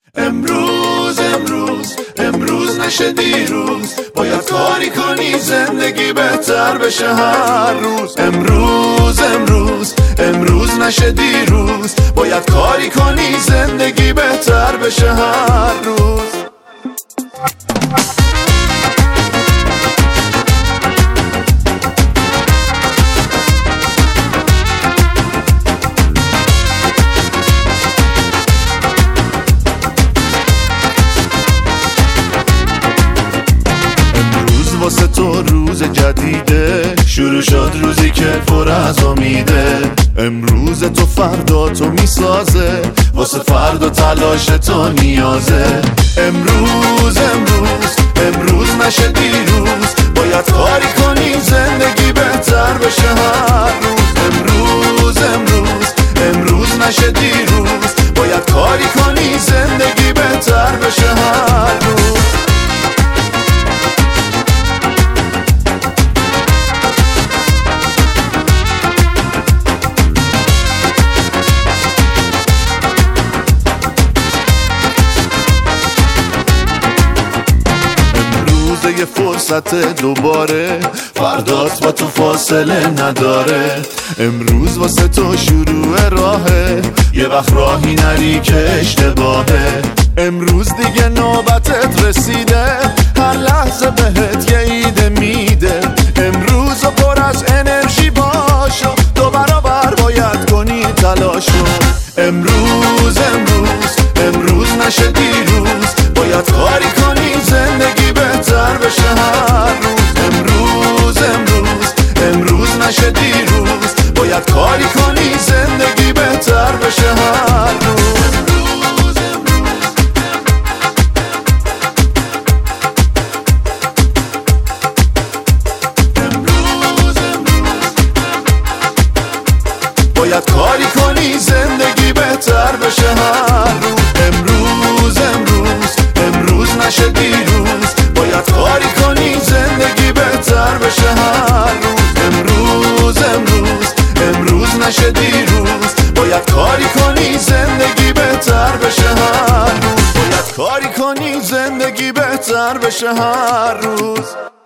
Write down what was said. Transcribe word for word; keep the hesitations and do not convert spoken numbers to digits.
امروز امروز امروز نشه دیروز، باید کاری کنی زندگی بهتر بشه هر روز. امروز امروز امروز نشه دیروز، باید کاری کنی زندگی بهتر بشه هر روز. واسه تو روز جدیده، شروع شد روزی که پر از امیده. امروز تو فردا تو میسازه، واسه فردا تلاش تو نیازه. امروز امروز امروز نشه دیروز، باید کاری کنی زندگی بهتر بشه هر روز. امروز امروز امروز نشه دیروز، باید کاری کنی زندگی بهتر بشه هر روز. یه فرصت دوباره، فردات با تو فاصله نداره. امروز واسه تو شروع راهه، یه وقت راهی نری که اشتباهه. امروز دیگه نوبتت رسیده، هر لحظه بهت یه ایده میده. امروز پر از انرژی باشو، دو برابر باید کنی تلاشو. امروز امروز امروز نشه دیروز، باید کاری کنی زندگی بهتر بشه هر روز. امروز امروز امروز نشه دیروز، باید کاری کنی زندگی بهتر بشه هر روز. باید کاری کنی زندگی بهتر بشه هر روز. امروز امروز امروز نشه دیروز، باید کاری کنی زندگی بهتر بشه هر روز. امروز امروز امروز نشه دیروز، باید کاری کنی زندگی بهتر بشه هر روز. باید کاری کنی زندگی بهتر بشه هر روز.